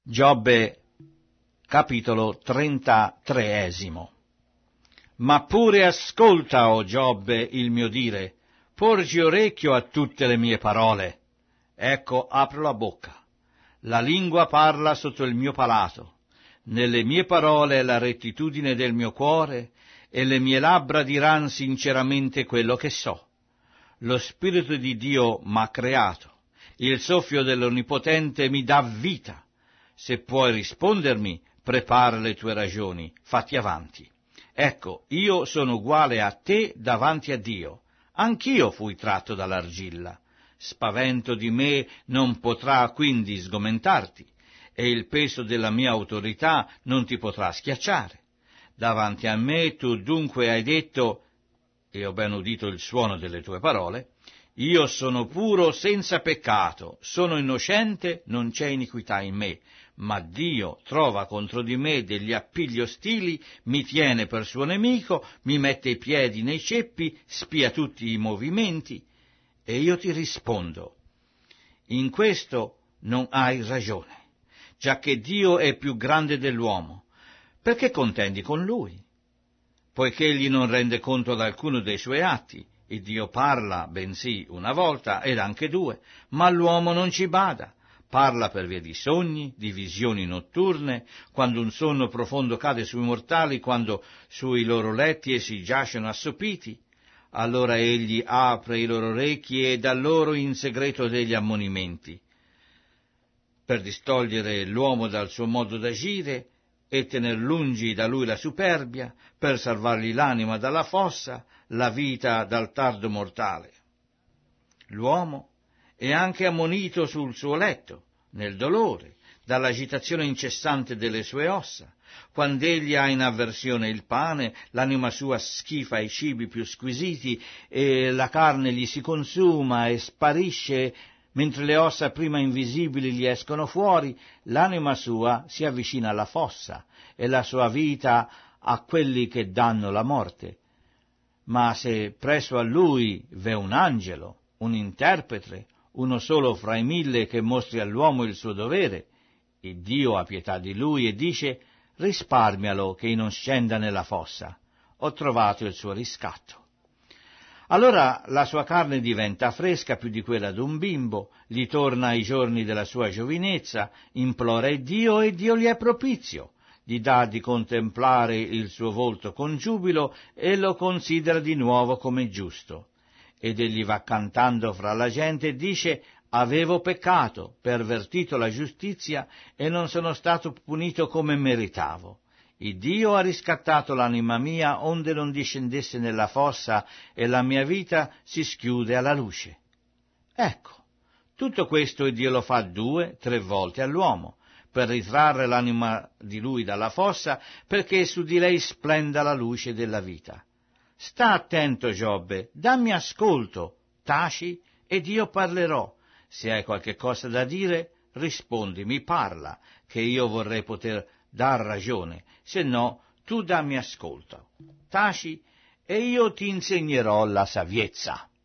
Giobbe, capitolo 33. Ma pure ascolta, o Giobbe, il mio dire, porgi orecchio a tutte le mie parole. Ecco, apro la bocca, la lingua parla sotto il mio palato, nelle mie parole è la rettitudine del mio cuore, e le mie labbra diran sinceramente quello che so. Lo Spirito di Dio m'ha creato, il soffio dell'Onnipotente mi dà vita. Se puoi rispondermi, prepara le tue ragioni, fatti avanti. Ecco, io sono uguale a te davanti a Dio. Anch'io fui tratto dall'argilla. Spavento di me non potrà quindi sgomentarti, e il peso della mia autorità non ti potrà schiacciare. Davanti a me tu dunque hai detto, e ho ben udito il suono delle tue parole, io sono puro senza peccato, sono innocente, non c'è iniquità in me, ma Dio trova contro di me degli appigli ostili, mi tiene per suo nemico, mi mette i piedi nei ceppi, spia tutti i movimenti, e io ti rispondo, in questo non hai ragione, giacché Dio è più grande dell'uomo, perché contendi con Lui? Poiché egli non rende conto ad alcuno dei suoi atti, e Dio parla, bensì, una volta ed anche due, ma l'uomo non ci bada. Parla per via di sogni, di visioni notturne, quando un sonno profondo cade sui mortali, quando sui loro letti essi giacciono assopiti. Allora egli apre i loro orecchi e dà loro in segreto degli ammonimenti, per distogliere l'uomo dal suo modo d'agire e tener lungi da lui la superbia, per salvargli l'anima dalla fossa, la vita dal tardo mortale. L'uomo è anche ammonito sul suo letto, nel dolore, dall'agitazione incessante delle sue ossa. Quando egli ha in avversione il pane, l'anima sua schifa i cibi più squisiti, e la carne gli si consuma e sparisce, mentre le ossa prima invisibili gli escono fuori, l'anima sua si avvicina alla fossa, e la sua vita a quelli che danno la morte. Ma se presso a lui v'è un angelo, un interprete, uno solo fra i 1000 che mostri all'uomo il suo dovere, e Dio ha pietà di lui e dice, risparmialo che non scenda nella fossa, ho trovato il suo riscatto. Allora la sua carne diventa fresca più di quella d'un bimbo, gli torna ai giorni della sua giovinezza, implora Dio e Dio gli è propizio, gli dà di contemplare il suo volto con giubilo e lo considera di nuovo come giusto. Ed egli va cantando fra la gente e dice, avevo peccato, pervertito la giustizia e non sono stato punito come meritavo. Il Dio ha riscattato l'anima mia onde non discendesse nella fossa e la mia vita si schiude alla luce. Ecco, tutto questo Dio lo fa 2, 3 volte all'uomo, per ritrarre l'anima di lui dalla fossa, perché su di lei splenda la luce della vita. Sta attento, Giobbe, dammi ascolto, taci ed io parlerò. Se hai qualche cosa da dire, rispondimi, parla, che io vorrei poter dar ragione, se no tu dammi ascolto. Taci e io ti insegnerò la saviezza.